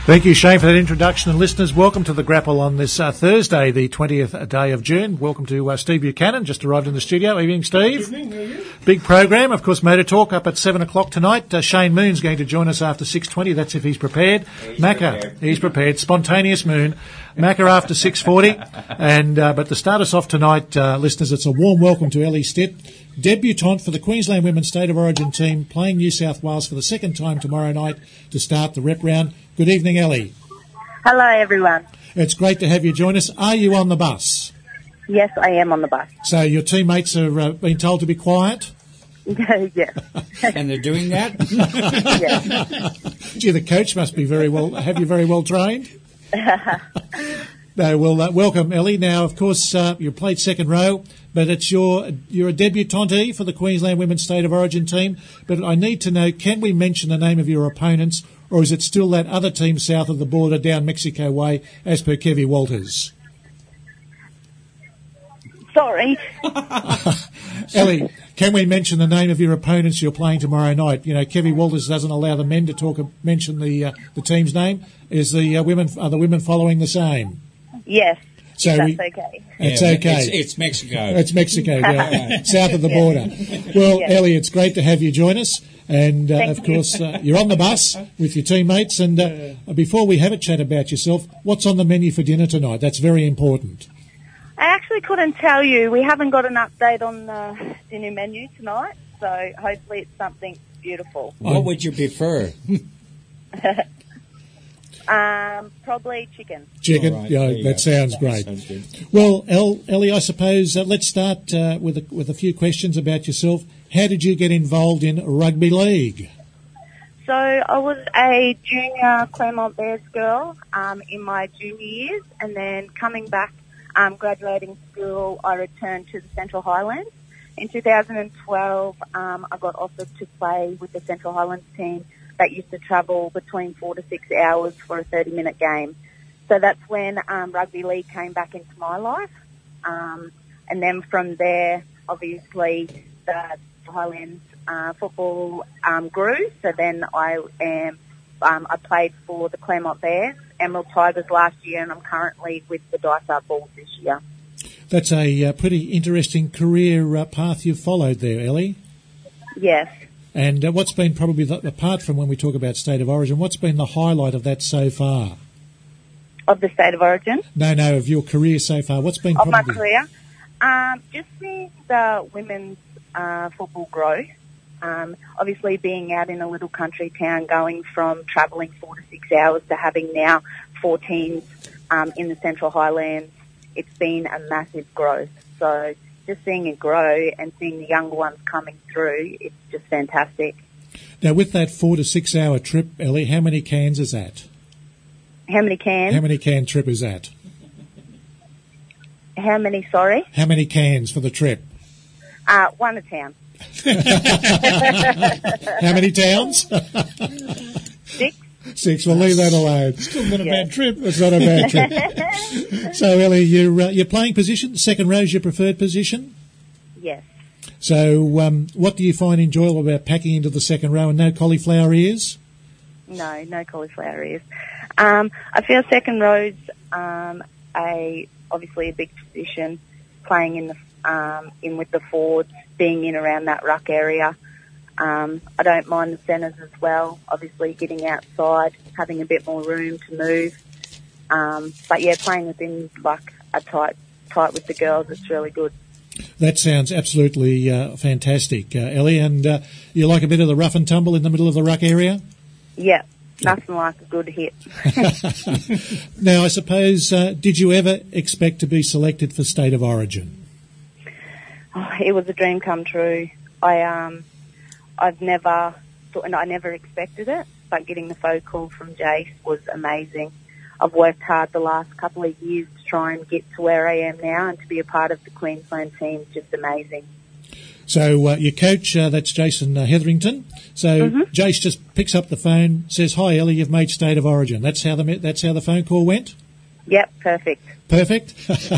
Thank you, Shane, for that introduction. And listeners, welcome to The Grapple on this Thursday, the 20th day of June. Welcome to Steve Buchanan, just arrived in the studio. Evening, Steve. Evening, how are you? Big program, of course, Motor Talk up at 7 o'clock tonight. Shane Moon's going to join us after 6:20. That's if he's prepared. He's prepared. Spontaneous Moon. Macca after 6:40. But to start us off tonight, listeners, it's a warm welcome to Ellie Stitt, debutante for the Queensland Women's State of Origin team, playing New South Wales for the second time tomorrow night to start the rep round. Good evening, Ellie. Hello, everyone. It's great to have you join us. Are you on the bus? Yes, I am on the bus. So your teammates have been told to be quiet? Yes. And they're doing that? Yes. Gee, the coach must be very well trained. No, well, welcome, Ellie. Now, of course, you played second row, but you're a debutante for the Queensland Women's State of Origin team. But I need to know, can we mention the name of your opponents, or is it still that other team south of the border down Mexico way, as per Kevy Walters? Sorry. Ellie, can we mention the name of your opponents you're playing tomorrow night? You know, Kevy Walters doesn't allow the men to mention the team's name. Are the women following the same? Yes. So that's okay. It's okay. It's Mexico. It's Mexico, yeah, south of the border. Well, Yes. Ellie, it's great to have you join us. And, Thank of course, you're on the bus with your teammates. And before we have a chat about yourself, what's on the menu for dinner tonight? That's very important. I actually couldn't tell you. We haven't got an update on the dinner menu tonight, so hopefully it's something beautiful. What would you prefer? Probably chicken. Chicken, All right, yeah, there you that go. sounds great. Sounds good. Well, Ellie, I suppose let's start with a few questions about yourself. How did you get involved in rugby league? So I was a junior Claremont Bears girl in my junior years, and then coming back, graduating school, I returned to the Central Highlands. In 2012, I got offered to play with the Central Highlands team that used to travel between 4 to 6 hours for a 30-minute game. So that's when rugby league came back into my life. And then from there, obviously, the Highlands football grew. So then I played for the Claremont Bears, Emerald Tigers last year, and I'm currently with the Dysart Bulls this year. That's a pretty interesting career path you've followed there, Ellie. Yes. And what's been probably, apart from when we talk about State of Origin, what's been the highlight of that so far? Of the State of Origin? No, of your career so far. What's been Of probably... my career? Just seeing the women's football grow. Obviously being out in a little country town, going from travelling 4 to 6 hours to having now 4 teams in the Central Highlands, it's been a massive growth. So just seeing it grow and seeing the younger ones coming through, it's just fantastic. Now, with that 4 to 6 hour trip, Ellie, how many cans is that? How many cans? How many can trip is that? How many, sorry? How many cans for the trip? One a town. How many towns? 6. 6. We'll leave that alone. Still not a bad trip. It's not a bad trip. So, Ellie, you're playing position. Second row's your preferred position. Yes. So, what do you find enjoyable about packing into the second row and no cauliflower ears? No cauliflower ears. I feel second row's obviously a big position, playing in with the forwards, being in around that ruck area. I don't mind the centres as well, obviously getting outside, having a bit more room to move. But yeah, playing within like a tight with the girls, it's really good. That sounds absolutely fantastic, Ellie. And you like a bit of the rough and tumble in the middle of the ruck area? Yeah, nothing like a good hit. Now, I suppose, did you ever expect to be selected for State of Origin? Oh, it was a dream come true. I've never thought, and I never expected it, but getting the phone call from Jace was amazing. I've worked hard the last couple of years to try and get to where I am now, and to be a part of the Queensland team is just amazing. So your coach, that's Jason Hetherington. So Jace just picks up the phone, says, "Hi Ellie, you've made State of Origin." That's how the phone call went. Yep, perfect. Perfect.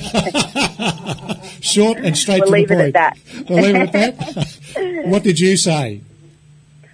Short and straight We'll to the leave it point. at that. We'll leave it at that. What did you say?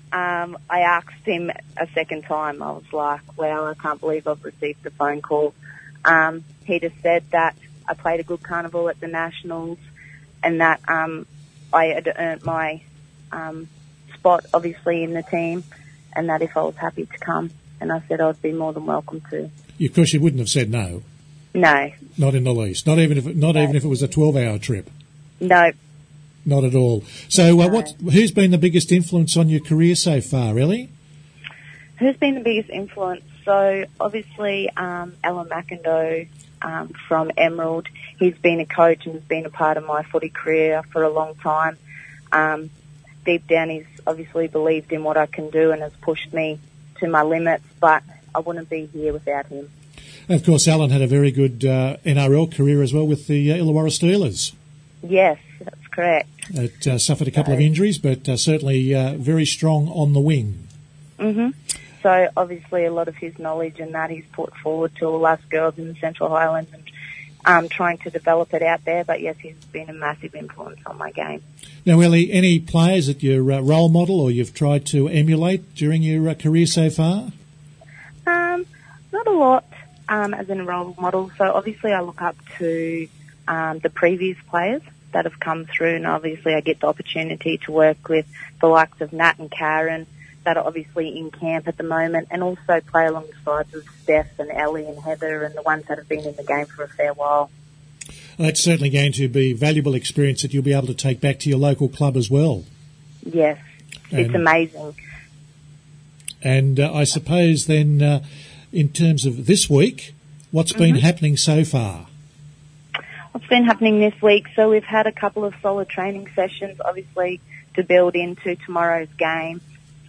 I asked him a second time. I was like, wow, I can't believe I've received a phone call. He just said that I played a good carnival at the Nationals and that I had earned my spot, obviously, in the team, and that if I was happy to come. And I said I'd be more than welcome to. Of course, you wouldn't have said no. No. Not in the least. Not even if it was a 12-hour trip. No. Not at all. So, who's been the biggest influence on your career so far, Ellie? Who's been the biggest influence? So, obviously, Alan McIndoe from Emerald. He's been a coach and has been a part of my footy career for a long time. Deep down, he's obviously believed in what I can do and has pushed me to my limits, but I wouldn't be here without him. Of course, Alan had a very good NRL career as well with the Illawarra Steelers. Yes, that's correct. It suffered a couple of injuries, but certainly very strong on the wing. Mm-hmm. So obviously a lot of his knowledge and that he's put forward to all us girls in the Central Highlands and trying to develop it out there. But yes, he's been a massive influence on my game. Now, Ellie, any players that you're role model or you've tried to emulate during your career so far? Not a lot as in a role model. So obviously I look up to the previous players that have come through, and obviously I get the opportunity to work with the likes of Nat and Karen that are obviously in camp at the moment, and also play alongside with Steph and Ellie and Heather and the ones that have been in the game for a fair while. That's certainly going to be valuable experience that you'll be able to take back to your local club as well. Yes, it's amazing. And I suppose then, in terms of this week, what's been happening so far? What's been happening this week? So we've had a couple of solid training sessions, obviously, to build into tomorrow's game.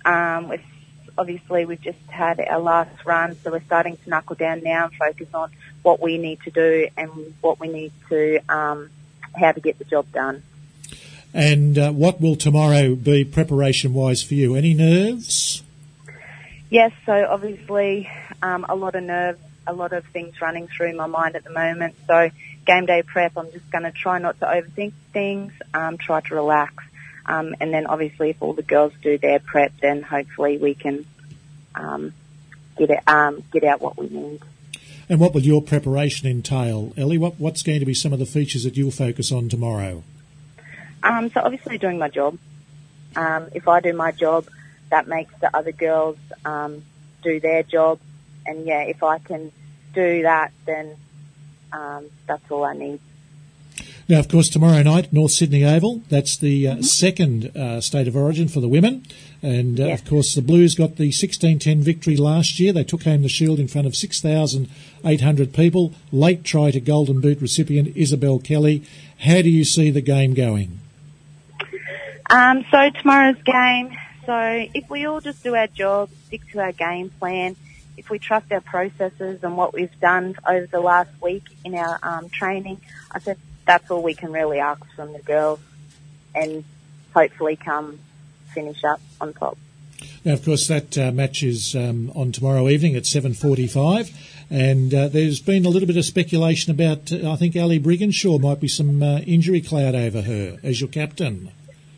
We've just had our last run, so we're starting to knuckle down now and focus on what we need to do and what we need to, how to get the job done. And what will tomorrow be preparation-wise for you? Any nerves? Yes, so obviously a lot of nerves, a lot of things running through my mind at the moment. So game day prep, I'm just going to try not to overthink things, try to relax. And then obviously if all the girls do their prep, then hopefully we can get out what we need. And what will your preparation entail, Ellie? What's going to be some of the features that you'll focus on tomorrow? So obviously doing my job. If I do my job, that makes the other girls do their job. And yeah, if I can do that, then that's all I need. Now, of course, tomorrow night, North Sydney Oval. That's the second State of Origin for the women. And, of course, the Blues got the 16-10 victory last year. They took home the shield in front of 6,800 people. Late try to Golden Boot recipient Isabel Kelly. How do you see the game going? So tomorrow's game, so if we all just do our job, stick to our game plan, if we trust our processes and what we've done over the last week in our training, I think that's all we can really ask from the girls and hopefully come finish up on top. Now, of course, that match is on tomorrow evening at 7:45, and there's been a little bit of speculation about, I think, Ali Brigginshaw might be some injury cloud over her as your captain.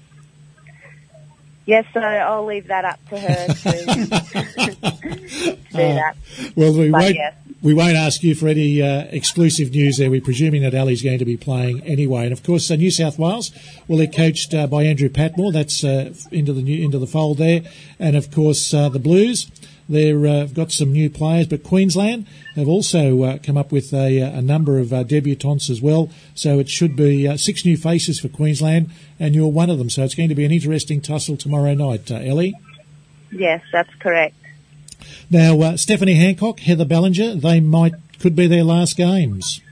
Yes, so I'll leave that up to her to do that. Well, we won't ask you for any exclusive news there. We're presuming that Ali's going to be playing anyway. And, of course, New South Wales, well, they're coached by Andrew Patmore. That's into the fold there. And, of course, the Blues, they've got some new players. But Queensland have also come up with a number of debutantes as well. So it should be 6 new faces for Queensland, and you're one of them. So it's going to be an interesting tussle tomorrow night, Ellie. Yes, that's correct. Now, Stephanie Hancock, Heather Ballinger, could be their last games.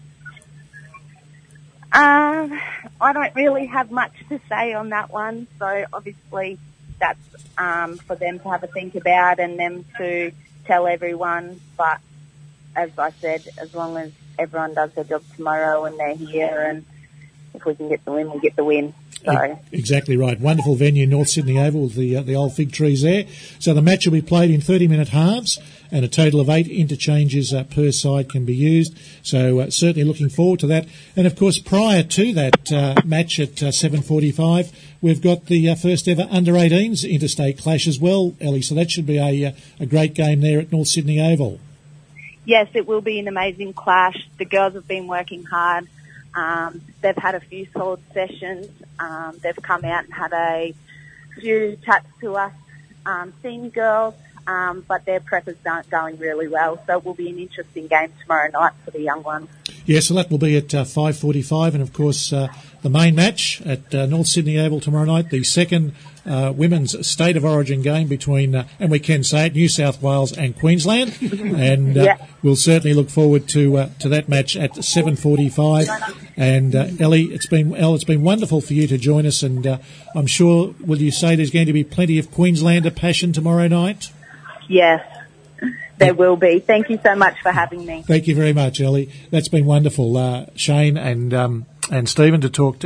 I don't really have much to say on that one. So obviously that's for them to have a think about and them to tell everyone. But as I said, as long as everyone does their job tomorrow and they're here, and if we can get the win, we'll get the win. So Exactly right. Wonderful venue, North Sydney Oval, with the old fig trees there. So the match will be played in 30-minute halves, and a total of 8 interchanges per side can be used. So certainly looking forward to that. And of course, prior to that match at 7:45, we've got the first ever under-18s interstate clash as well, Ellie. So that should be a great game there at North Sydney Oval. yes, it will be an amazing clash. The girls have been working hard. They've had a few solid sessions. They've come out and had a few chats to us senior girls, but their prep is going really well. So it will be an interesting game tomorrow night for the young ones. Yeah, so that will be at 5:45, and of course the main match at North Sydney Oval tomorrow night, the second women's State of Origin game between, and we can say it, New South Wales and Queensland, and we'll certainly look forward to that match at 7:45. And Ellie, it's been wonderful for you to join us, and I'm sure, will you say there's going to be plenty of Queenslander passion tomorrow night? Yes, there will be. Thank you so much for having me. Thank you very much, Ellie. That's been wonderful, Shane and Stephen to talk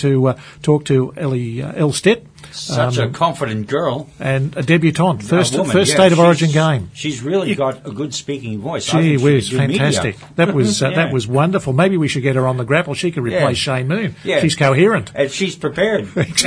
to Ellie Elstedt. Such a confident girl. And a debutante. First woman, State of Origin game. She's really got a good speaking voice. Gee whiz, fantastic. That was wonderful. Maybe we should get her on the grapple. She could replace Shane Moon. Yeah. She's coherent. And she's prepared.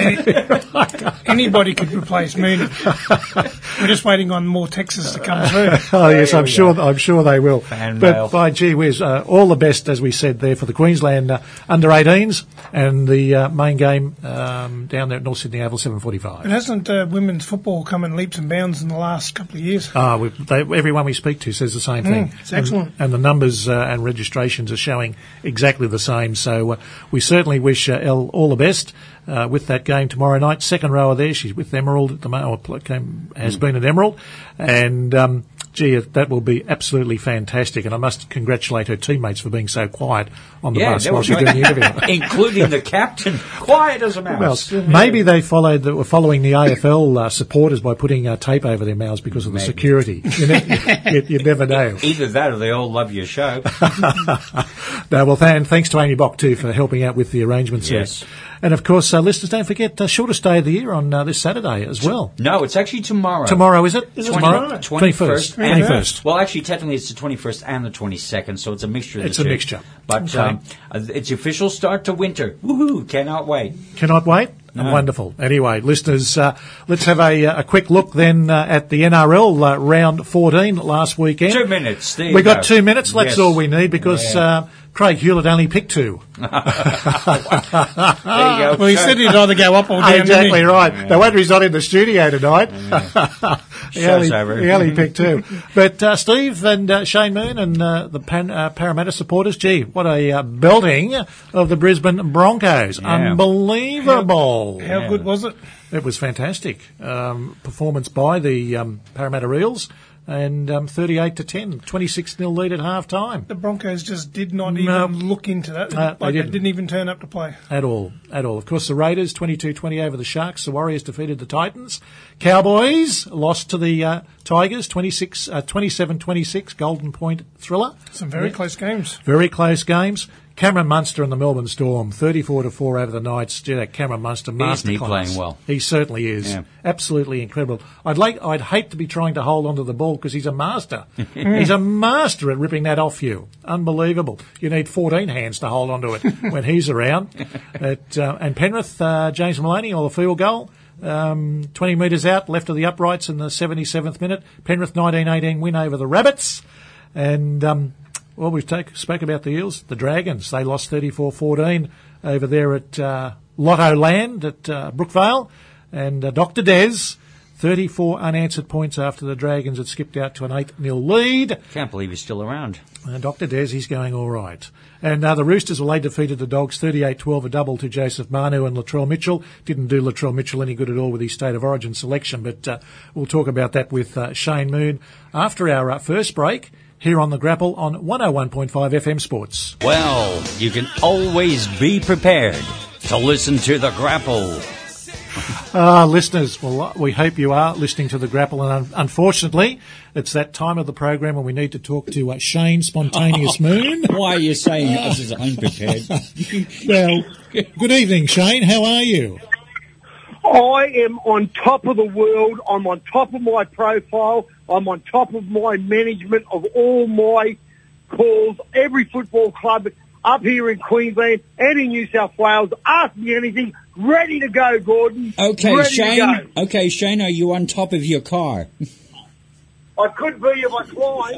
Anybody could replace Moon. We're just waiting on more texts to come through. Oh yes, I'm sure they will. Fan but mail. by gee whiz, all the best, as we said there, for the Queensland under-18s and the main game down there at North Sydney Oval, 7:45. It hasn't women's football come in leaps and bounds in the last couple of years. Everyone we speak to says the same thing. It's excellent. And the numbers and registrations are showing exactly the same. So we certainly wish Elle all the best with that game tomorrow night. Second rower there, she's with Emerald at the moment, has been at Emerald. And gee, that will be absolutely fantastic. And I must congratulate her teammates for being so quiet on the bus while she's doing the interview. Including the captain. Quiet as a mouse. Well, maybe they were following the AFL supporters by putting tape over their mouths because of the security. You never know. Either that or they all love your show. No, well, thanks to Amy Bock too for helping out with the arrangements Yes. there. And of course, listeners, don't forget shortest day of the year on this Saturday as well. No, it's actually tomorrow. Tomorrow, is it? Is it tomorrow? 21st. 21st. Well, actually, technically, it's the 21st and the 22nd, so it's a mixture of the two. It's a mixture. But it's the official start to winter. Woohoo! Cannot wait. Cannot wait? No. Wonderful. Anyway, listeners, let's have a quick look then at the NRL round 14 last weekend. 2 minutes. There We you got go. 2 minutes. That's Yes. all we need because Craig Hewlett only picked 2. There you go. Well, he said he'd either go up or down. Exactly didn't he? right. No wonder he's not in the studio tonight. Show's over. He only picked 2. But Steve and Shane Moon and the Parramatta supporters, gee, what a belting of the Brisbane Broncos. Yeah. Unbelievable. How good was it? It was fantastic. Performance by the Parramatta Eels. And 38-10, 26-0 lead at half time. The Broncos just did not even look into that. they They didn't. didn't even turn up to play. At all. Of course, the Raiders 22-20 over the Sharks. The Warriors defeated the Titans. Cowboys lost to the Tigers 27-26. Golden Point thriller. Some very close games. Very close games. Cameron Munster and the Melbourne Storm 34-4 over the Knights. Gee, that Cameron Munster masterclass. Isn't he playing well? He certainly is. Yeah. Absolutely incredible. I'd hate to be trying to hold onto the ball because he's a master. He's a master at ripping that off you. Unbelievable. You need 14 hands to hold onto it when he's around. And Penrith, James Maloney, on the field goal. 20 metres out, left of the uprights in the 77th minute. Penrith 19-18 win over the Rabbits. And well, we spoke about the Eels, the Dragons. They lost 34-14 over there at Lotto Land at Brookvale. And Dr. Des, 34 unanswered points after the Dragons had skipped out to an 8-0 lead. Can't believe he's still around. Dr. Des, he's going all right. And the Roosters, well, they defeated the Dogs 38-12, a double to Joseph Manu and Latrell Mitchell. Didn't do Latrell Mitchell any good at all with his State of Origin selection, but we'll talk about that with Shane Moon after our first break here on The Grapple on 101.5 FM Sports. Well, you can always be prepared to listen to The Grapple. Listeners, well, we hope you are listening to The Grapple, and unfortunately, it's that time of the program when we need to talk to Shane Spontaneous Moon. Why are you saying us as unprepared? Well, good evening, Shane. How are you? I am on top of the world. I'm on top of my profile. I'm on top of my management of all my calls. Every football club up here in Queensland and in New South Wales, ask me anything. Ready to go, Gordon. Okay, Ready Shane. to go. Okay, Shane, are you on top of your car? I could be if I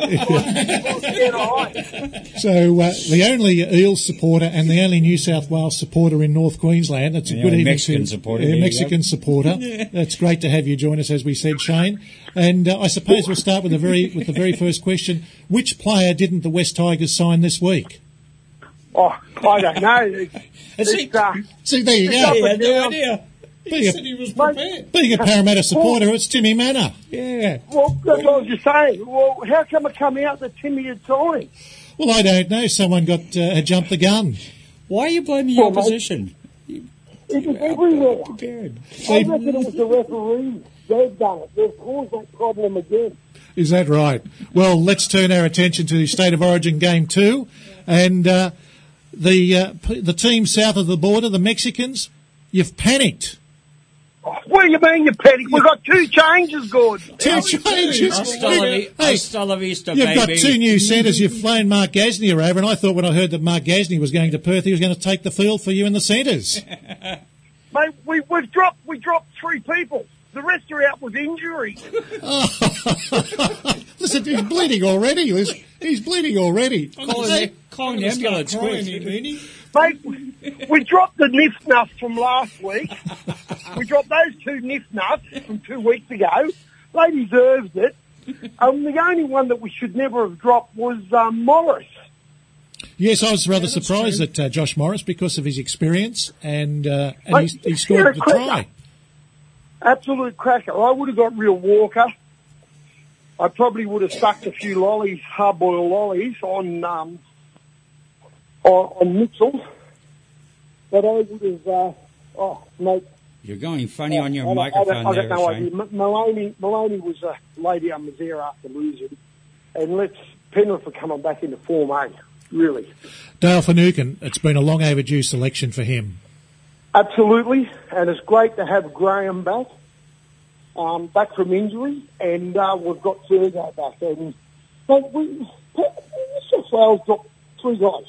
climbed. So the only Eels supporter and the only New South Wales supporter in North Queensland. That's a good evening Mexican supporter. Mexican supporter. It's great to have you join us, as we said, Shane. And I suppose we'll start with the very first question. Which player didn't the West Tigers sign this week? Oh, I don't know. See, there you go. Yeah, no idea. He said he was prepared. Being a Parramatta supporter, it's Timmy Manor. Yeah. Well, that's what I was just saying. Well, how come it come out that Timmy had signed? Well, I don't know. Someone had jumped the gun. Why are you blaming your opposition? It was everywhere. I reckon it was the referees. They've done it. They've caused that problem again. Is that right? Well, let's turn our attention to the State of Origin Game 2. And the team south of the border, the Mexicans, you've panicked. What do you mean, you panic? We've got two changes, Gordon. Two changes. Hasta la vista, You've baby. got two new centres. You've flown Mark Gasnier over, and I thought when I heard that Mark Gasnier was going to Perth, he was going to take the field for you in the centres. Mate, we dropped three people. The rest are out with injury. Listen, he's bleeding already. He's bleeding already. Calling the ambulance quick. Mate, we dropped the niff nuff from last week. We dropped those two niff nuffs from 2 weeks ago. They deserved it. The only one that we should never have dropped was Morris. Yes, I was rather surprised at Josh Morris because of his experience, and he scored the try. Absolute cracker. I would have got Real Walker. I probably would have stuck a few lollies, hard-boiled lollies on Mitchell. But I would have, mate. You're going funny on your microphone there, Shane. Maloney was a lady on Mazaire after losing. And Penrith are coming back into Form A, really. Dale Finucane, it's been a long overdue selection for him. Absolutely, and it's great to have Graham back from injury, and we've got Sergio back. And but New South Wales got three guys,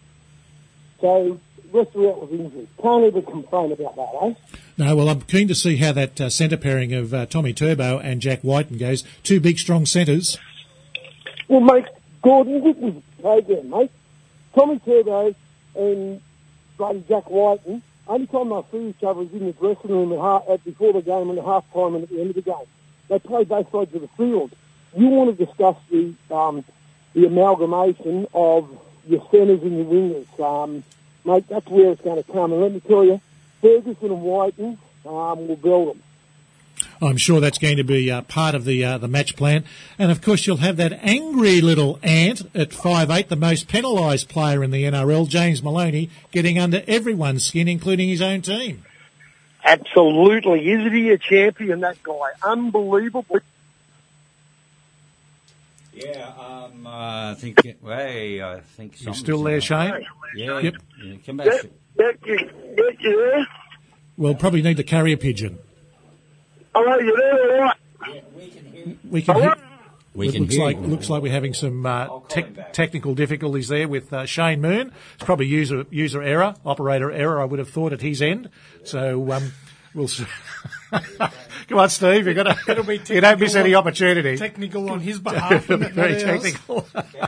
so rest are out with injury. Can't even complain about that, eh? No, well, I'm keen to see how that centre pairing of Tommy Turbo and Jack Whiten goes. Two big, strong centres. Well, mate, Gordon, this was the program, mate. Tommy Turbo and bloody Jack Whiten. Only time they see each other is in the dressing room before the game and at half time and at the end of the game. They play both sides of the field. You want to discuss the amalgamation of your centres and your wingers. Mate, that's where it's going to come. And let me tell you, Ferguson and Whiten will build them. I'm sure that's going to be part of the match plan. And, of course, you'll have that angry little ant at 5'8", the most penalised player in the NRL, James Maloney, getting under everyone's skin, including his own team. Absolutely. Isn't he a champion, that guy? Unbelievable. Yeah, I think You're still there, Shane? Yeah. Yep. Yeah, come back. Yeah. We'll probably need to carry a pigeon. Oh, you're there, all right. Yeah, we can hear. We can hear. We can hear. Looks like we're having some technical difficulties there with Shane Moon. It's probably user error, operator error, I would have thought, at his end. So we'll see. Come on, Steve. You don't miss any opportunity. Technical on his behalf. Very technical.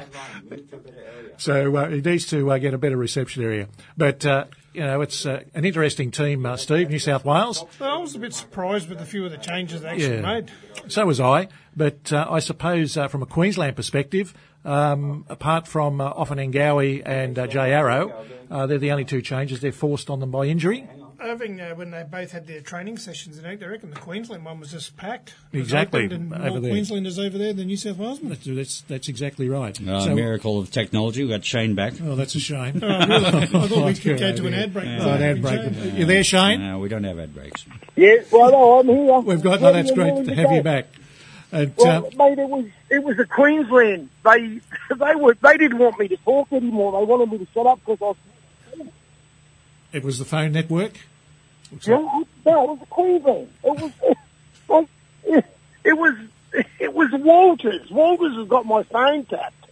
So he needs to get a better reception area. But it's an interesting team, Steve, New South Wales. I was a bit surprised with a few of the changes they actually made. So was I. But I suppose from a Queensland perspective, apart from Offenengawi and Jay Arrow, they're the only two changes they're forced on them by injury. Irving, when they both had their training sessions, I reckon the Queensland one was just packed. Exactly. And Over more there. Queenslanders over there than New South Walesmen. That's exactly right. Miracle of technology. We got Shane back. Oh, that's a shame. Oh, really? I thought we could go to an ad break. Oh, an ad break. You there, Shane? No, we don't have ad breaks. Yes, well, I'm here. We've got. No, that's great to have you back. And, Well, mate, it was the Queensland. They didn't want me to talk anymore. They wanted me to shut up because I was. it was the phone network. No, it was the Queensland. It was Walters. Walters has got my phone tapped.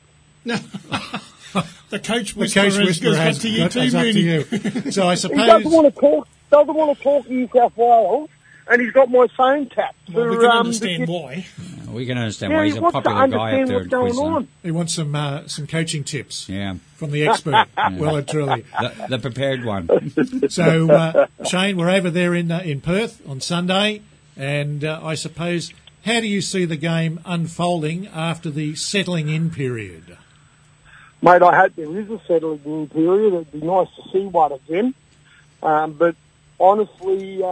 The coach The whisperer coach whisperer has got to you too, up to Mooney. you. So I He suppose. doesn't want to talk New South Wales, and he's got my phone tapped. Well, we can understand why. We can understand Yeah, why he he's a wants to popular guy up understand there what's in going Queensland. on. He wants some coaching tips Yeah, from the expert. Well and truly. the prepared one. So Shane, we're over there in Perth on Sunday, and I suppose how do you see the game unfolding after the settling in period? Mate, I hope there is a settling in period. It'd be nice to see one of them. But honestly,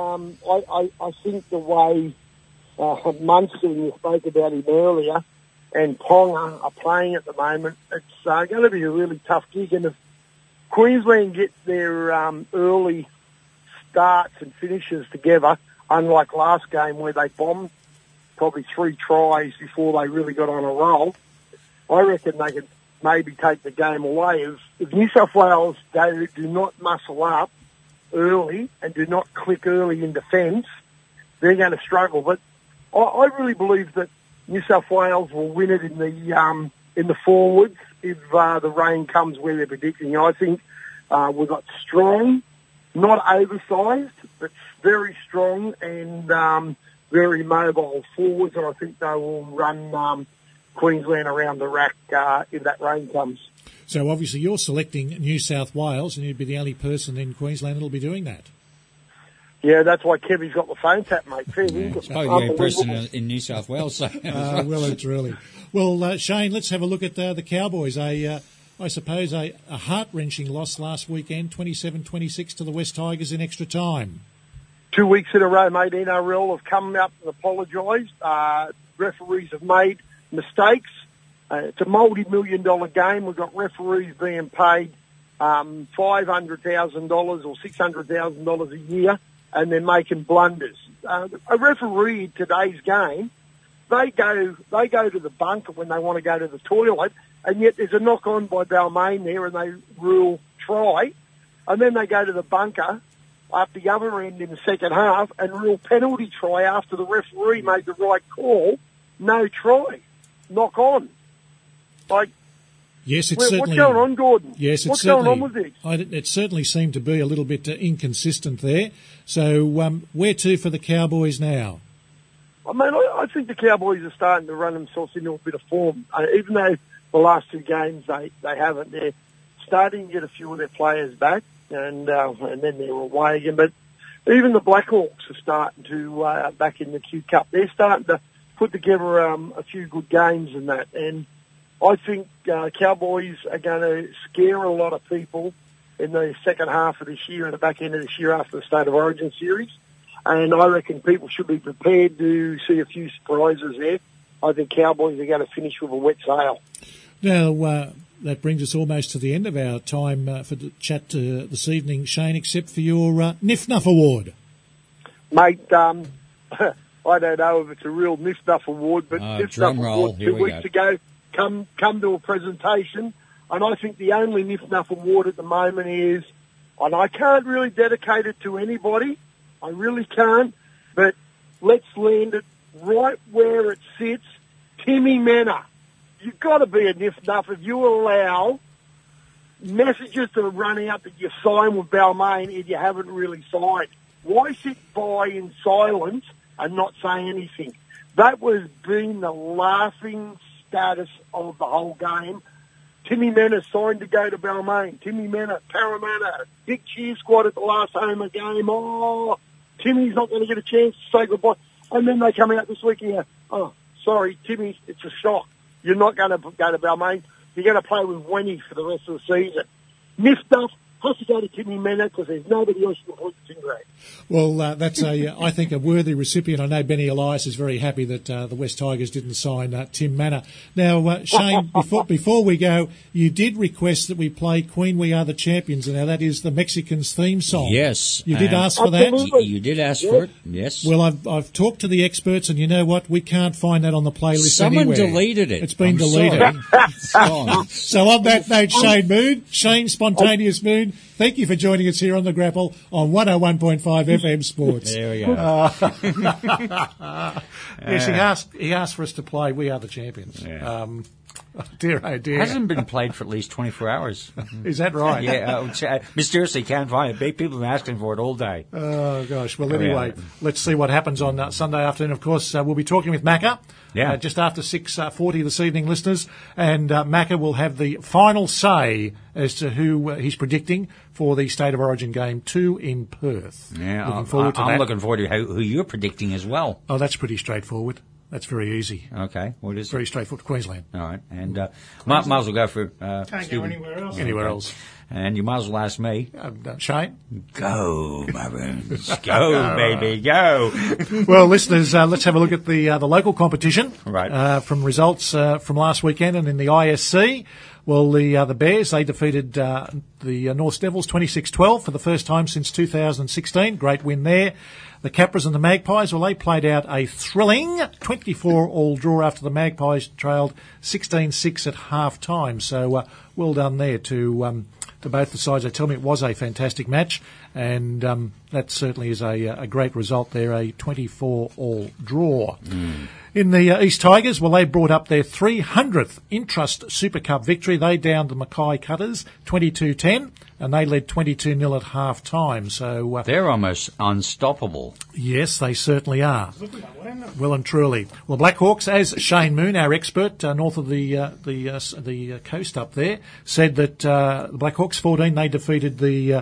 I think the way Munster, you spoke about him earlier, and Ponga are playing at the moment, it's going to be a really tough gig. And if Queensland get their early starts and finishes together, unlike last game where they bombed probably 3 tries before they really got on a roll, I reckon they could maybe take the game away. If New South Wales do not muscle up early and do not click early in defence, they're going to struggle. But I really believe that New South Wales will win it in the forwards if the rain comes where they're predicting. I think we've got strong, not oversized, but very strong and very mobile forwards, and I think they will run Queensland around the rack if that rain comes. So obviously you're selecting New South Wales, and you'd be the only person in Queensland that'll be doing that. Yeah, that's why Kevy's got the phone tap, mate. Fair dinkum. Oh, the only person in New South Wales saying that. Well, it's really. Well, Shane, let's have a look at the Cowboys. I suppose a heart-wrenching loss last weekend, 27-26 to the West Tigers in extra time. 2 weeks in a row, mate. NRL have come out and apologised. Referees have made mistakes. It's a multi-million-dollar game. We've got referees being paid $500,000 or $600,000 a year, and they're making blunders. A referee in today's game, they go to the bunker when they want to go to the toilet, and yet there's a knock-on by Balmain there, and they rule try, and then they go to the bunker up the other end in the second half and rule penalty try after the referee made the right call. No try. Knock on. Like, yes, it's what's certainly. going on, Gordon? Yes, it's what's certainly. going on with this? It certainly seemed to be a little bit inconsistent there. So, where to for the Cowboys now? I mean, I think the Cowboys are starting to run themselves into a bit of form. Even though the last 2 games they haven't, they're starting to get a few of their players back, and then they're away again. But even the Blackhawks are starting to back in the Q Cup. They're starting to put together a few good games in that, and I think Cowboys are going to scare a lot of people in the second half of this year and the back end of this year after the State of Origin series. And I reckon people should be prepared to see a few surprises there. I think Cowboys are going to finish with a wet sail. Now, that brings us almost to the end of our time for the chat this evening, Shane, except for your Nif Nuff Award. Mate, I don't know if it's a real Nif Nuff Award, but Nif Nuff Award 2 weeks ago come to a presentation, and I think the only Nif Nuff Award at the moment is, and I can't really dedicate it to anybody, I really can't, but let's land it right where it sits. Timmy Mena. You've got to be a Nif Nuff if you allow messages to run out that you sign with Balmain if you haven't really signed. Why sit by in silence and not say anything? That was being the laughing status of the whole game. Timmy Mena signed to go to Balmain. Timmy Mena, Parramatta, big cheer squad at the last home of game. Oh, Timmy's not going to get a chance to say goodbye. And then they come out this week and go, oh, sorry, Timmy, it's a shock. You're not going to go to Balmain. You're going to play with Wenny for the rest of the season. Nif Nuff has to go to Timmy Mena because there's nobody else who can point the finger at. Well, that's I think, a worthy recipient. I know Benny Elias is very happy that the West Tigers didn't sign Tim Manor. Now, Shane, before we go, you did request that we play Queen We Are the Champions, and now that is the Mexicans' theme song. Yes. You did ask for that? You did ask for it, yes. Well, I've talked to the experts, and you know what? We can't find that on the playlist Someone anywhere. deleted it. It's been deleted. It's gone. So on that note, Shane Moon, Shane Spontaneous Moon, thank you for joining us here on The Grapple on 101.5 FM Sports. There we go. Yes, he asked for us to play We Are the Champions. Yeah. Oh dear. Hasn't been played for at least 24 hours. Is that right? Yeah, mysteriously can't find it. People have been asking for it all day. Oh, gosh. Well, anyway, let's see what happens on Sunday afternoon. Of course, we'll be talking with Macca. Yeah. Just after 6:40 this evening, listeners. And Macca will have the final say as to who he's predicting for the State of Origin Game 2 in Perth. Yeah, looking forward to that. I'm looking forward to who you're predicting as well. Oh, that's pretty straightforward. That's very easy. Okay, what is it? Very straightforward. Queensland. All right, and might as well go for Can't Stephen. go anywhere else. Anywhere else. And you might as well ask me. Shane? Go, Maroons. Go, baby, go. Well, listeners, let's have a look at the local competition. Right. From results from last weekend and in the ISC. Well, the Bears, they defeated the North Devils 26-12 for the first time since 2016. Great win there. The Capras and the Magpies, well, they played out a thrilling 24-all draw after the Magpies trailed 16-6 at half-time. So well done there to both the sides. They tell me it was a fantastic match, and that certainly is a great result there, a 24-all draw. In the East Tigers, well, they brought up their 300th Intrust Super Cup victory. They downed the Mackay Cutters 22-10, and they led 22-0 at half-time. So they're almost unstoppable. Yes, they certainly are. Well and truly. Well, Black Hawks, as Shane Moon, our expert north of the coast up there, said that the Black Hawks 14, they defeated the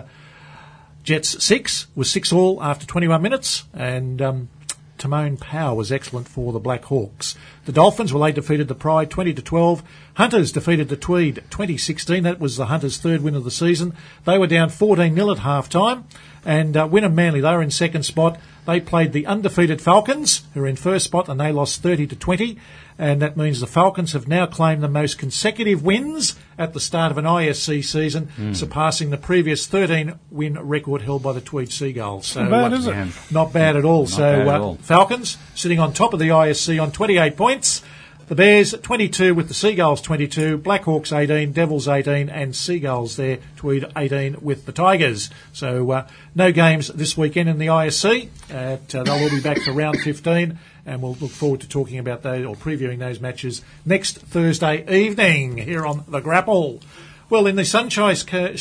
Jets 6, was 6-all after 21 minutes, and Timon Power was excellent for the Black Hawks. The Dolphins, well, they defeated the Pride 20-12. Hunters defeated the Tweed 2016. That was the Hunters' third win of the season. They were down 14-0 at half-time. And Wynnum Manly, they were in second spot. They played the undefeated Falcons, who are in first spot, and they lost 30-20. And that means the Falcons have now claimed the most consecutive wins at the start of an ISC season, surpassing the previous 13-win record held by the Tweed Seagulls. So, not bad, is it? Not bad at all. Bad at all. Falcons sitting on top of the ISC on 28 points. The Bears 22 with the Seagulls 22, Black Hawks 18, Devils 18, and Seagulls there, Tweed 18 with the Tigers. So no games this weekend in the ISC. They'll all be back for round 15, and we'll look forward to talking about those or previewing those matches next Thursday evening here on The Grapple. Well, in the Sunshine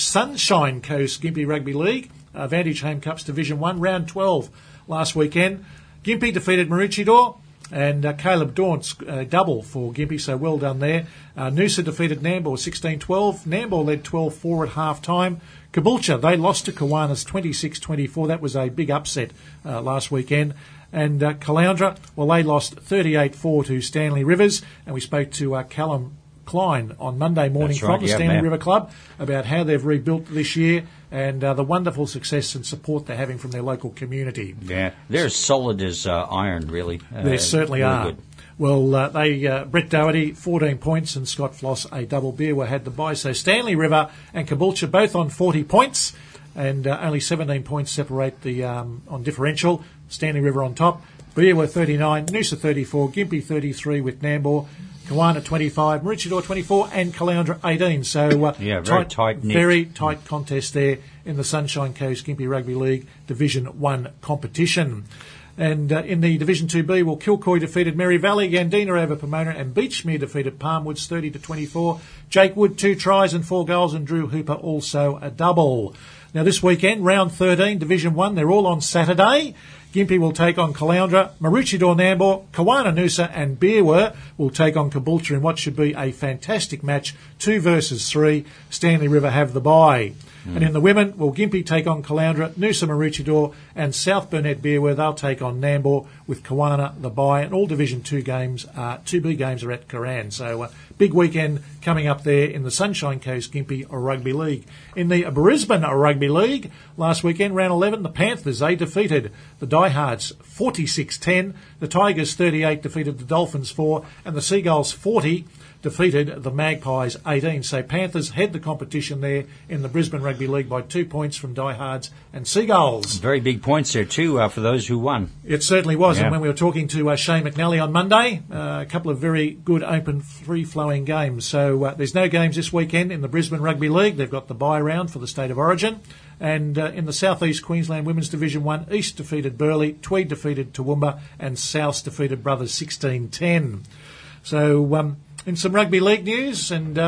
Coast Gympie Rugby League, Vantage Home Cups Division 1, round 12 last weekend, Gympie defeated Maroochydore. And Caleb Daunt's double for Gympie, so well done there. Noosa defeated Nambour 16-12. Nambour led 12-4 at half-time. Caboolture, they lost to Kiwanis 26-24. That was a big upset last weekend. And Caloundra, well, they lost 38-4 to Stanley Rivers. And we spoke to Callum Klein on Monday morning from the Stanley River Club about how they've rebuilt this year and the wonderful success and support they're having from their local community. Yeah, they're as solid as iron, really. They certainly really are. Good. Well, Brett Doherty, 14 points, and Scott Floss, a double. Beerwah had the bye. So Stanley River and Caboolture both on 40 points, and only 17 points separate the on differential. Stanley River on top. Beerwah 39, Noosa 34, Gympie 33 with Nambour. Kiwana 25, Maroochydore 24, and Caloundra 18. So very tight-knit. Very tight contest there in the Sunshine Coast Gympie Rugby League Division 1 competition. And in the Division 2B, well, Kilcoy defeated Merry Valley, Yandina over Pomona, and Beachmere defeated Palmwoods 30-24. Jake Wood 2 tries and 4 goals, and Drew Hooper also a double. Now this weekend, round 13, Division 1, they're all on Saturday. Gympie will take on Caloundra, Maroochydore Nambour, Kiwana Noosa and Beerwah will take on Caboolture in what should be a fantastic match, 2 versus 3. Stanley River have the bye. And in the women, will Gympie take on Caloundra, Noosa Maroochydore and South Burnett Beerwah, they'll take on Nambour with Kiwana the bye. And all Division 2 games, 2B games are at Koran. So big weekend coming up there in the Sunshine Coast Gympie Rugby League. In the Brisbane Rugby League, last weekend, round 11, the Panthers, they defeated the Diehards 46-10. The Tigers 38 defeated the Dolphins 4, and the Seagulls 40 defeated the Magpies 18. So Panthers head the competition there in the Brisbane Rugby League by 2 points from Diehards and Seagulls. Very big points there too for those who won. It certainly was. Yeah. And when we were talking to Shane McNally on Monday, a couple of very good open free-flowing games. So there's no games this weekend in the Brisbane Rugby League. They've got the bye round for the State of Origin. And in the South East Queensland Women's Division 1, East defeated Burleigh, Tweed defeated Toowoomba, and South defeated Brothers 16-10. So in some rugby league news, and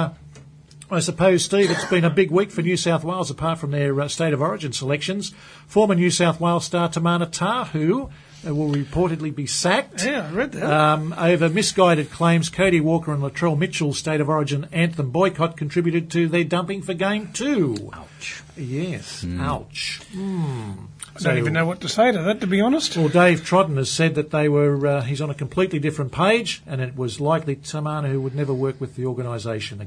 I suppose, Steve, it's been a big week for New South Wales apart from their State of Origin selections. Former New South Wales star Tamana Tahu will reportedly be sacked. Yeah, I read that. Over misguided claims. Cody Walker and Latrell Mitchell's State of Origin anthem boycott contributed to their dumping for Game 2. Ouch. Yes, ouch. I don't even know what to say to that, to be honest. Well, Dave Trodden has said that they were. He's on a completely different page, and it was likely Tamana who would never work with the organisation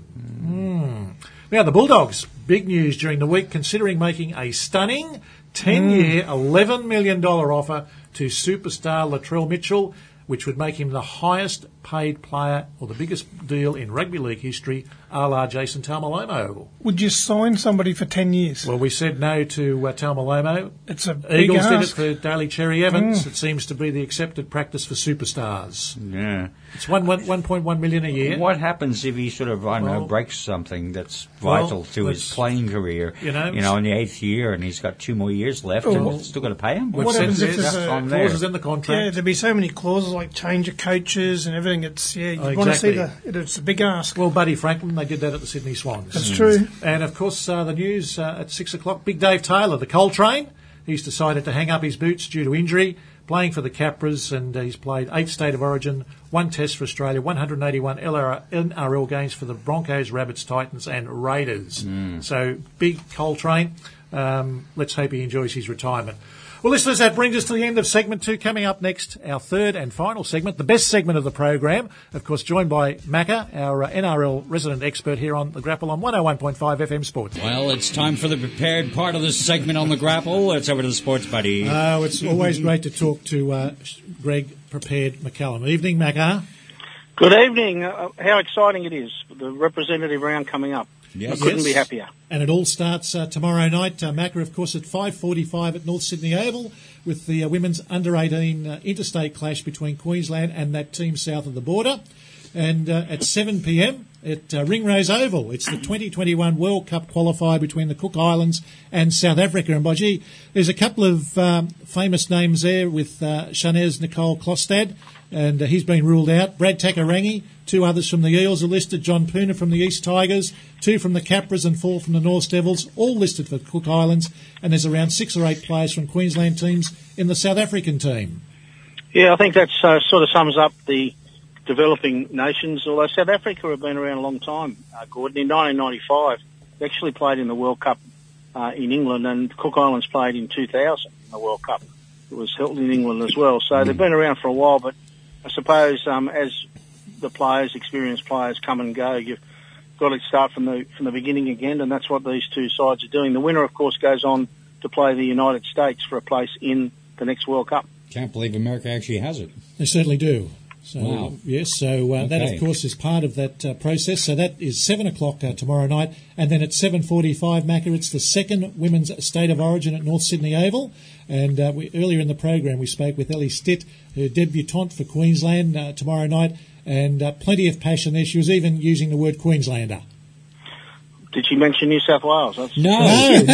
again. Now, the Bulldogs, big news during the week, considering making a stunning 10-year, $11 million offer to superstar Latrell Mitchell, which would make him the highest paid player or the biggest deal in rugby league history, a la Jason Taumalomo. Would you sign somebody for 10 years? Well, we said no to Taumalomo. It's a big Eagles did it ask. for Daly Cherry Evans. It seems to be the accepted practice for superstars. Yeah. It's 1.1 million a year. What happens if he sort of, I don't know, breaks something that's vital to his let's- playing career? you know, in the 8th year, and he's got 2 more years left, and we've still got to pay him. What happens if there's there's on there? clauses in the Yeah, contract? there'd be so many clauses like change of coaches and everything. It's you Oh, want to see exactly. it's a big ask. Well, Buddy Franklin, they did that at the Sydney Swans. That's true. And, of course, the news at 6 o'clock, Big Dave Taylor, the Coltrane, he's decided to hang up his boots due to injury, playing for the Capras, and he's played 8 State of Origin, 1 Test for Australia, 181 NRL games for the Broncos, Rabbits, Titans and Raiders. So, big Coltrane. Let's hope he enjoys his retirement. Well, listeners, that brings us to the end of segment 2. Coming up next, our third and final segment, the best segment of the program, of course, joined by Macca, our NRL resident expert here on The Grapple on 101.5 FM Sports. Well, it's time for the prepared part of this segment on The Grapple. Let's over to the sports buddy. Oh, it's always great to talk to Greg Prepared McCallum. Evening, Macca. Good evening. How exciting it is, the representative round coming up. Yes. I couldn't be happier. And it all starts tomorrow night, Macca, of course, at 5:45 at North Sydney Oval with the women's under-18 interstate clash between Queensland and that team south of the border. And at 7 p.m. at Ringrose Oval, it's the 2021 World Cup qualifier between the Cook Islands and South Africa. And by gee, there's a couple of famous names there with Shanez Nicole Klostad, and he's been ruled out. Brad Takarangi, 2 others from the Eels are listed. John Puna from the East Tigers, 2 from the Capras and 4 from the North Devils, all listed for Cook Islands. And there's around 6 or 8 players from Queensland teams in the South African team. Yeah, I think that sort of sums up the developing nations, although South Africa have been around a long time, Gordon. In 1995, they actually played in the World Cup in England, and Cook Islands played in 2000 in the World Cup. It was held in England as well. So they've been around for a while, but I suppose as the players, experienced players, come and go, you've got to start from the beginning again, and that's what these two sides are doing. The winner, of course, goes on to play the United States for a place in the next World Cup. Can't believe America actually has it. They certainly do. So, Wow. Yes, so that, Okay. of course, is part of that process. So that is 7 o'clock tomorrow night. And then at 7:45, Macca, it's the second Women's State of Origin at North Sydney Oval. And earlier in the program, we spoke with Ellie Stitt, her debutante for Queensland tomorrow night. And plenty of passion there. She was even using the word Queenslander. Did she mention New South Wales? That's No. Oh,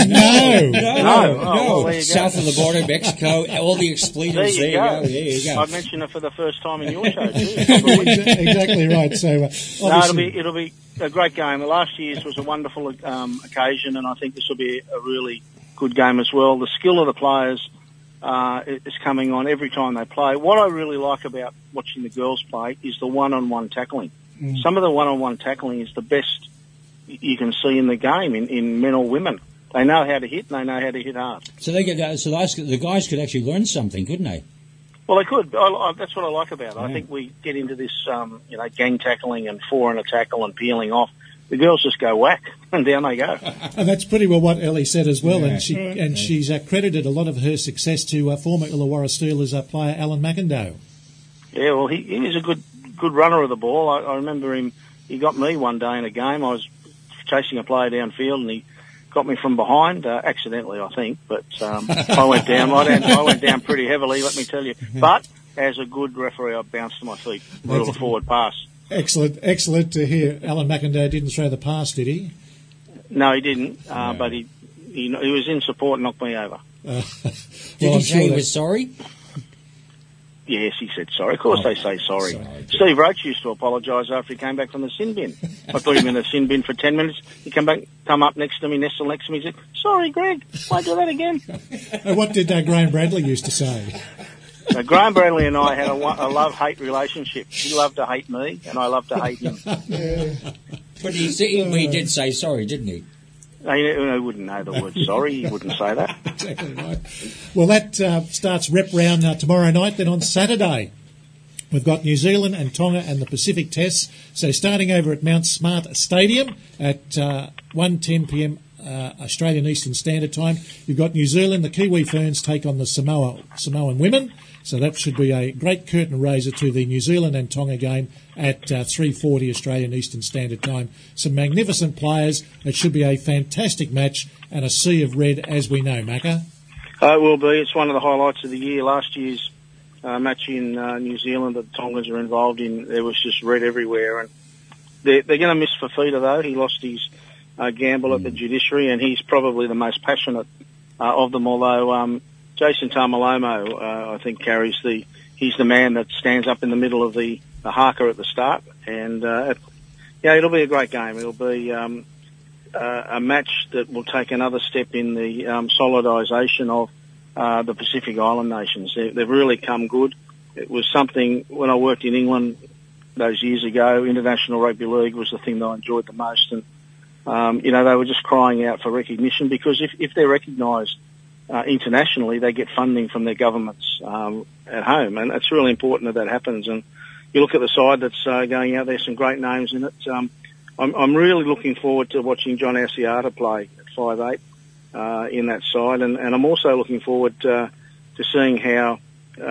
well, there you go. South of the border, Mexico, all the expletives. There you go. There you go. I mentioned it for the first time in your show too. Probably. Exactly right. So No, obviously, it'll be a great game. Last year's was a wonderful occasion, and I think this will be a really good game as well. The skill of the players is coming on every time they play. What I really like about watching the girls play is the one-on-one tackling. Some of the one-on-one tackling is the best you can see in the game in men or women. They know how to hit, and they know how to hit hard. So they could, the guys could actually learn something, couldn't they? Well, they could. That's what I like about it. I think we get into this, gang tackling and 4 in a tackle and peeling off. The girls just go whack, and down they go. And that's pretty well what Ellie said as well. And she's credited a lot of her success to former Illawarra Steelers player Alan McIndoe. Yeah, well, he was a good runner of the ball. I remember him. He got me one day in a game. I was chasing a player downfield, and he got me from behind, accidentally, I think. But I went down. I went down pretty heavily, let me tell you. But as a good referee, I bounced to my feet, ruled a forward pass. Excellent to hear. Alan McIndoe didn't throw the pass, did he? No, he didn't. But he was in support and knocked me over. Did he say he was sorry? Yes, he said sorry. Of course they say sorry. Steve Roach used to apologise after he came back from the sin bin. I put him in the sin bin for 10 minutes. He come up next to me, nestle next to me, he said, "Sorry, Greg, won't do that again." What did Graham Bradley used to say? Graham Bradley and I had a love-hate relationship. He loved to hate me, and I loved to hate him. But he did say sorry, didn't he? He wouldn't know the word sorry. He wouldn't say that. Exactly right. Well, that starts rep round tomorrow night. Then on Saturday, we've got New Zealand and Tonga and the Pacific Tests. So starting over at Mount Smart Stadium at 1:10 p.m. Australian Eastern Standard Time. You've got New Zealand. The Kiwi Ferns take on the Samoan women. So that should be a great curtain raiser to the New Zealand and Tonga game at 3:40 Australian Eastern Standard Time. Some magnificent players. It should be a fantastic match and a sea of red, as we know, Macca. It will be. It's one of the highlights of the year. Last year's match in New Zealand that the Tongans are involved in, there was just red everywhere. And they're going to miss Fafita, though. He lost his gamble at the judiciary, and he's probably the most passionate of them, although Jason Tamalomo, I think, he's the man that stands up in the middle of the haka at the start. And, it'll be a great game. It'll be a match that will take another step in the solidisation of the Pacific Island nations. They've really come good. It was something, when I worked in England those years ago, International Rugby League was the thing that I enjoyed the most. And, they were just crying out for recognition, because if they're recognised internationally, they get funding from their governments at home, and it's really important that happens. And you look at the side that's going out there, some great names in it. I'm really looking forward to watching John Asiata play at 5'8" in that side, and I'm also looking forward to seeing how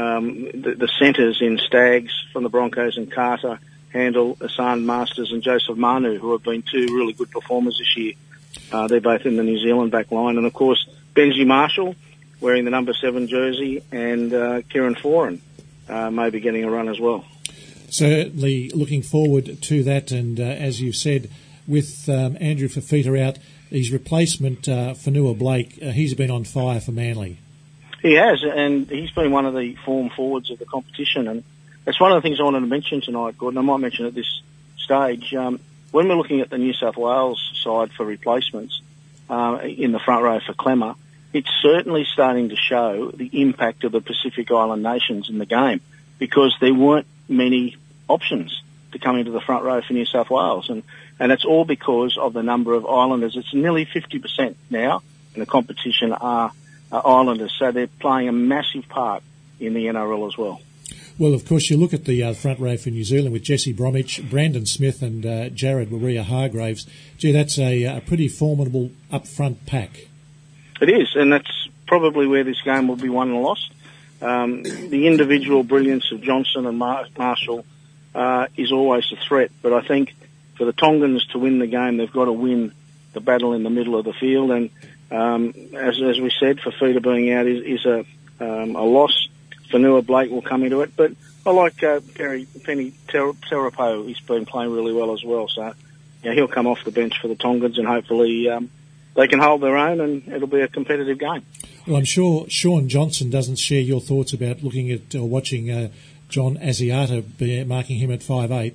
the centres in Staggs from the Broncos and Carter handle Asan Masters and Joseph Manu, who have been two really good performers this year. They're both in the New Zealand back line, and of course Benji Marshall wearing the number 7 jersey, and Kieran Foran may be getting a run as well. Certainly looking forward to that, and as you've said, with Andrew Fafita out, his replacement, Whanua Blake, he's been on fire for Manly. He has, and he's been one of the form forwards of the competition, and that's one of the things I wanted to mention tonight, Gordon. I might mention at this stage. When we're looking at the New South Wales side for replacements in the front row for Clemmer, it's certainly starting to show the impact of the Pacific Island nations in the game, because there weren't many options to come into the front row for New South Wales. And it's all because of the number of Islanders. It's nearly 50% now in the competition are Islanders, so they're playing a massive part in the NRL as well. Well, of course, you look at the front row for New Zealand with Jesse Bromwich, Brandon Smith and Jared Waria-Hargraves. Gee, that's a pretty formidable up-front pack. It is, and that's probably where this game will be won and lost. The individual brilliance of Johnson and Marshall is always a threat, but I think for the Tongans to win the game, they've got to win the battle in the middle of the field. And as we said, Fafita being out is a loss. Whanua Blake will come into it, but I like Penny Terapo. He's been playing really well as well, so he'll come off the bench for the Tongans, and hopefully they can hold their own, and it'll be a competitive game. Well, I'm sure Sean Johnson doesn't share your thoughts about looking at or watching John Asiata marking him at 5'8".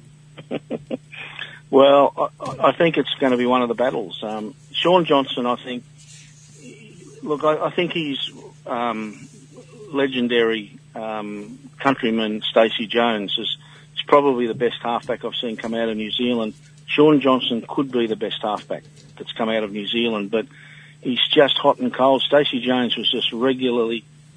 Well, I think it's going to be one of the battles. Sean Johnson, I think he's legendary countryman Stacey Jones is probably the best halfback I've seen come out of New Zealand. Sean Johnson could be the best halfback that's come out of New Zealand, but he's just hot and cold. Stacey Jones was just regularly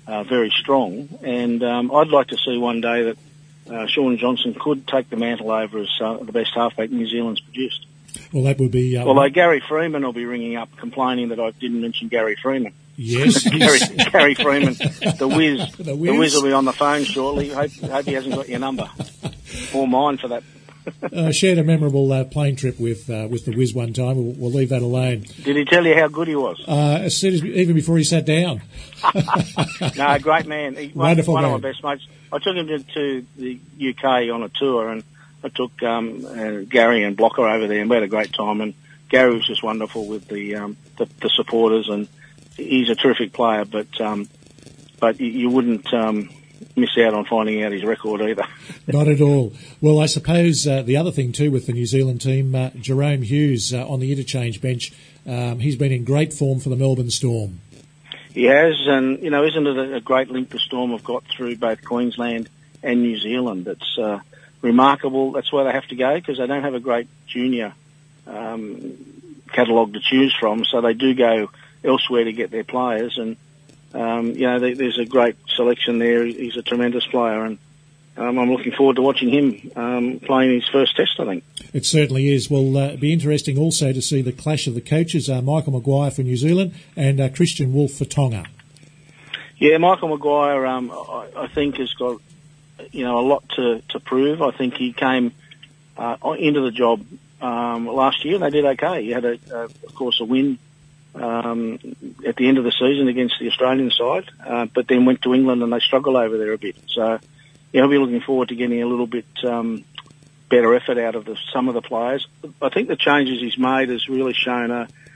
very strong. And I'd like to see one day that Sean Johnson could take the mantle over as the best halfback New Zealand's produced. Well, that would be... although Gary Freeman will be ringing up complaining that I didn't mention Gary Freeman. Yes. Gary Freeman, the Whiz. The Whiz will be on the phone shortly. Hope he hasn't got your number. Or mine, for that. Shared a memorable plane trip with the Whiz one time. We'll leave that alone. Did he tell you how good he was? As soon as, even before he sat down. No, great man. Wonderful one man. of my best mates. I took him to the UK on a tour, and I took Gary and Blocker over there, and we had a great time. And Gary was just wonderful with the supporters, and he's a terrific player. But you wouldn't miss out on finding out his record either. Not at all. Well, I suppose the other thing too with the New Zealand team, Jerome Hughes on the interchange bench, he's been in great form for the Melbourne Storm. He has, and isn't it a great link the Storm have got through both Queensland and New Zealand? It's remarkable. That's why they have to go, because they don't have a great junior catalogue to choose from, so they do go elsewhere to get their players. And there's a great selection there. He's a tremendous player, and I'm looking forward to watching him playing his first test, I think. It certainly is. Well, it'll be interesting also to see the clash of the coaches, Michael Maguire for New Zealand and Christian Wolf for Tonga. Yeah, Michael Maguire, I think, has got a lot to prove. I think he came into the job last year, and they did okay. He had, of course, a win at the end of the season against the Australian side, but then went to England and they struggled over there a bit. So, I'll be looking forward to getting a little bit better effort out of some of the players. I think the changes he's made has really shown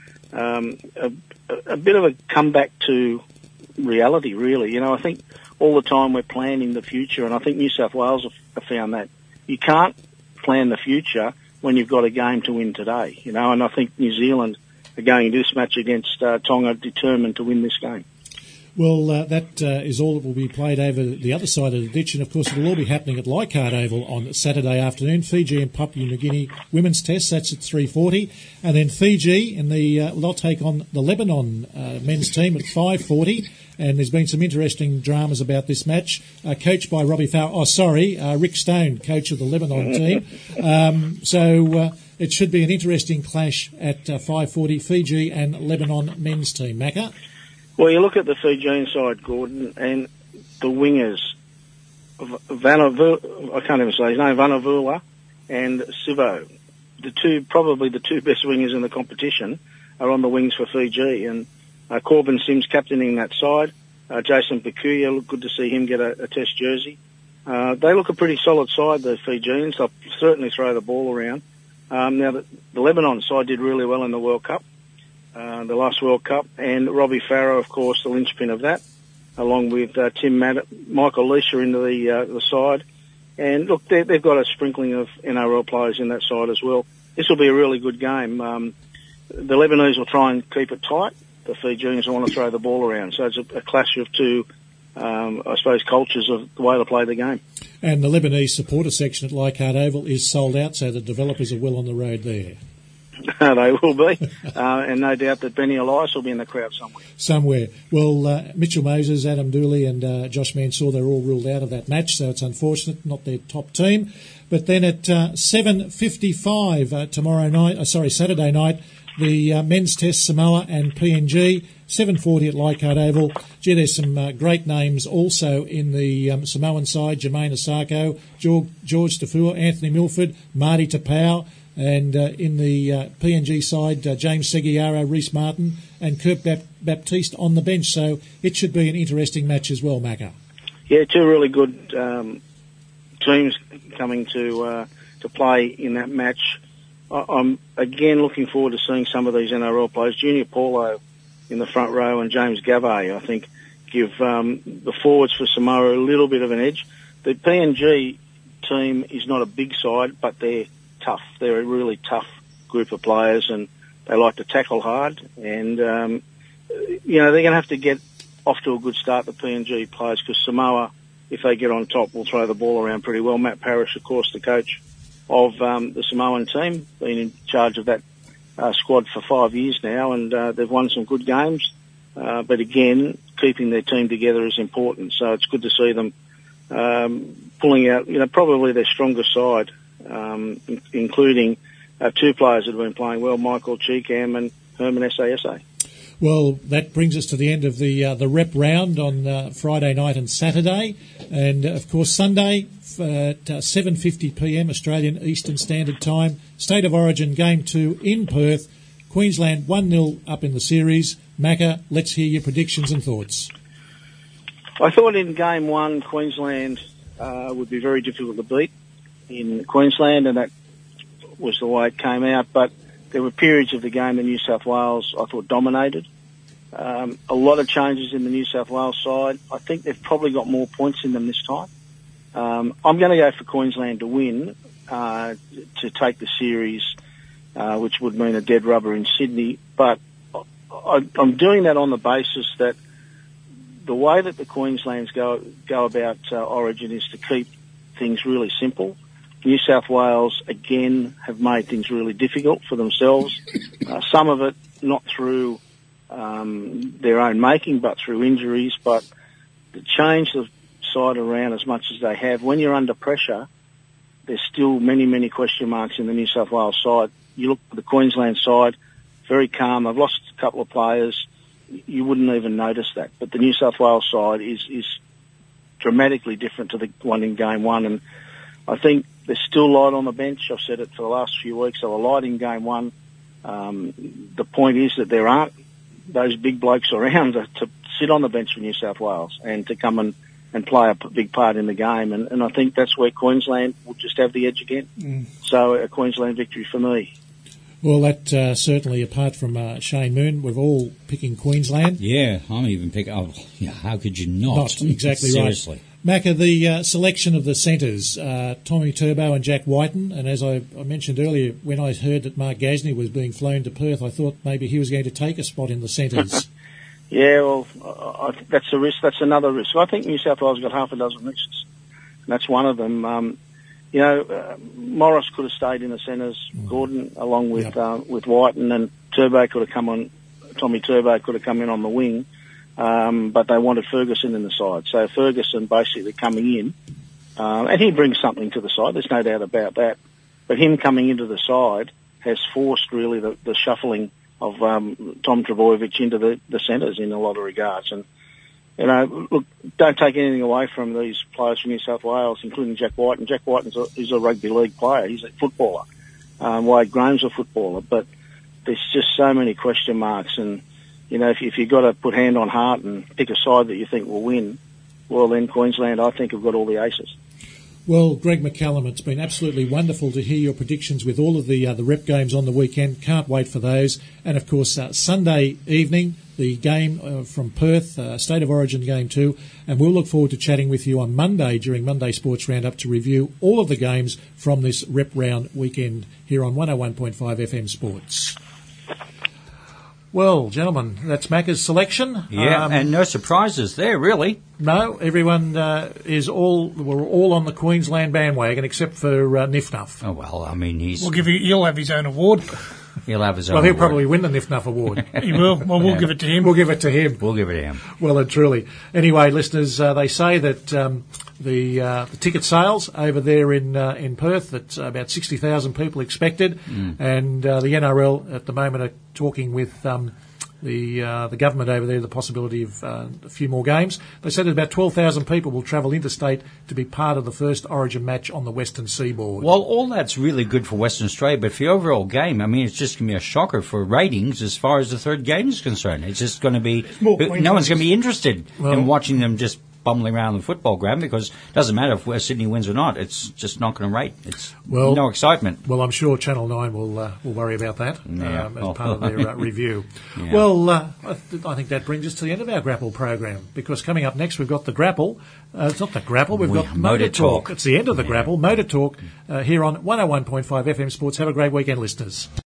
a bit of a comeback to reality, really. I think all the time we're planning the future, and I think New South Wales have found that you can't plan the future when you've got a game to win today, and I think New Zealand are going into this match against Tonga determined to win this game. Well, that is all that will be played over the other side of the ditch, and of course it'll all be happening at Leichhardt Oval on Saturday afternoon. Fiji and Papua New Guinea women's test, that's at 3:40, and then Fiji and they'll take on the Lebanon men's team at 5:40. And there's been some interesting dramas about this match, coached by Rick Stone, coach of the Lebanon team. So it should be an interesting clash at 5:40, Fiji and Lebanon men's team. Macca? Well, you look at the Fijian side, Gordon, and the wingers, I can't even say his name, Vanavula and Sivo, probably the two best wingers in the competition, are on the wings for Fiji, and Corbin Sims captaining that side. Jason Pakuya, look good to see him get a test jersey. They look a pretty solid side, the Fijians. They'll certainly throw the ball around. Now, the Lebanon side did really well in the World Cup, the last World Cup, and Robbie Farrow, of course, the linchpin of that, along with Michael Leisha into the side. And look, they've got a sprinkling of NRL players in that side as well. This will be a really good game. The Lebanese will try and keep it tight. The Fijians want to throw the ball around. So it's a clash of two, I suppose, cultures of the way to play the game. And the Lebanese supporter section at Leichhardt Oval is sold out, so the developers are well on the road there. They will be. And no doubt that Benny Elias will be in the crowd somewhere. Well, Mitchell Moses, Adam Dooley and Josh Mansour, they're all ruled out of that match, so it's unfortunate, not their top team. But then at 7:55 Saturday night, the men's test, Samoa and PNG, 7:40 at Leichhardt Oval. Gee, there's some great names also in the Samoan side, Jermaine Asako, George Tafua, Anthony Milford, Marty Tapau, and in the PNG side, James Seguiaro, Reece Martin and Kirk Baptiste on the bench. So it should be an interesting match as well, Macca. Yeah, two really good teams coming to play in that match. I'm again looking forward to seeing some of these NRL players. Junior Paulo in the front row and James Gavay, I think, give the forwards for Samoa a little bit of an edge. The PNG team is not a big side, but they're tough. They're a really tough group of players, and they like to tackle hard. And, they're going to have to get off to a good start, the PNG players, because Samoa, if they get on top, will throw the ball around pretty well. Matt Parrish, of course, the coach of the Samoan team, been in charge of that squad for 5 years now, and they've won some good games. But again, keeping their team together is important. So it's good to see them pulling out, probably their strongest side, including two players that have been playing well, Michael Cheekham and Herman Sasa. Well, that brings us to the end of the rep round on Friday night and Saturday. And, of course, Sunday at 7:50pm Australian Eastern Standard Time. State of Origin Game 2 in Perth. Queensland 1-0 up in the series. Macca, let's hear your predictions and thoughts. I thought in Game 1 Queensland would be very difficult to beat in Queensland, and that was the way it came out. But there were periods of the game that New South Wales, I thought, dominated. A lot of changes in the New South Wales side. I think they've probably got more points in them this time. I'm going to go for Queensland to win, to take the series, which would mean a dead rubber in Sydney. But I'm doing that on the basis that the way that the Queenslands go about Origin is to keep things really simple. New South Wales, again, have made things really difficult for themselves. Some of it not through their own making, but through injuries. But to change the side around as much as they have, when you're under pressure, there's still many, many question marks in the New South Wales side. You look at the Queensland side, very calm. They've lost a couple of players. You wouldn't even notice that. But the New South Wales side is dramatically different to the one in Game 1. And I think there's still light on the bench. I've said it for the last few weeks. They were light in Game 1. The point is that there aren't those big blokes around to sit on the bench for New South Wales and to come and play a big part in the game. And I think that's where Queensland will just have the edge again. So a Queensland victory for me. Well, that certainly, apart from Shane Moon, we're all picking Queensland. Yeah, I'm even picking... Oh, yeah, how could you not? Not exactly Seriously. Right. Macca, the selection of the centres, Tommy Turbo and Jack Whiten, and as I mentioned earlier, when I heard that Mark Gasnier was being flown to Perth, I thought maybe he was going to take a spot in the centres. Yeah, well, I think that's a risk. That's another risk. I think New South Wales got half a dozen risks, and that's one of them. Morris could have stayed in the centres, Gordon, along with Whiten, and Turbo could have come on. Tommy Turbo could have come in on the wing, but they wanted Ferguson in the side. So Ferguson basically coming in, and he brings something to the side. There's no doubt about that. But him coming into the side has forced really the shuffling of Tom Trbojevic into the centres in a lot of regards. And look, don't take anything away from these players from New South Wales, including Jack Whiten. Jack Whiten is a rugby league player. He's a footballer. Wade Graham's a footballer. But there's just so many question marks. And, if you've got to put hand on heart and pick a side that you think will win, well, then Queensland, I think, have got all the aces. Well, Greg McCallum, it's been absolutely wonderful to hear your predictions with all of the rep games on the weekend. Can't wait for those. And, of course, Sunday evening, the game from Perth, State of Origin Game 2. And we'll look forward to chatting with you on Monday during Monday Sports Roundup to review all of the games from this rep round weekend here on 101.5 FM Sports. Well, gentlemen, that's Macca's selection. Yeah, and no surprises there, really. No, everyone we're all on the Queensland bandwagon except for Nifnuff. Oh, well, I mean, he'll have his own award. He'll have his own Well, he'll award. probably win the Nifnuff award. He will. Well, we'll give it to him. We'll give it to him. We'll give it to him. Well and truly. Anyway, listeners, they say that the ticket sales over there in Perth, that's about 60,000 people expected, and the NRL at the moment are talking with the government over there, the possibility of a few more games. They said that about 12,000 people will travel interstate to be part of the first Origin match on the Western Seaboard. Well, all that's really good for Western Australia, but for the overall game, I mean, it's just going to be a shocker for ratings as far as the third game is concerned. It's just going to be... No one's going to be interested in watching them just bumbling around the football ground, because it doesn't matter if West Sydney wins or not. It's just not going to rate. It's no excitement. Well, I'm sure Channel 9 will worry about that as part of their review. Yeah. Well, I think that brings us to the end of our Grapple program, because coming up next we've got the Grapple. It's not the Grapple, we've got Motor Talk. It's the end of the Grapple. Motor Talk here on 101.5 FM Sports. Have a great weekend, listeners.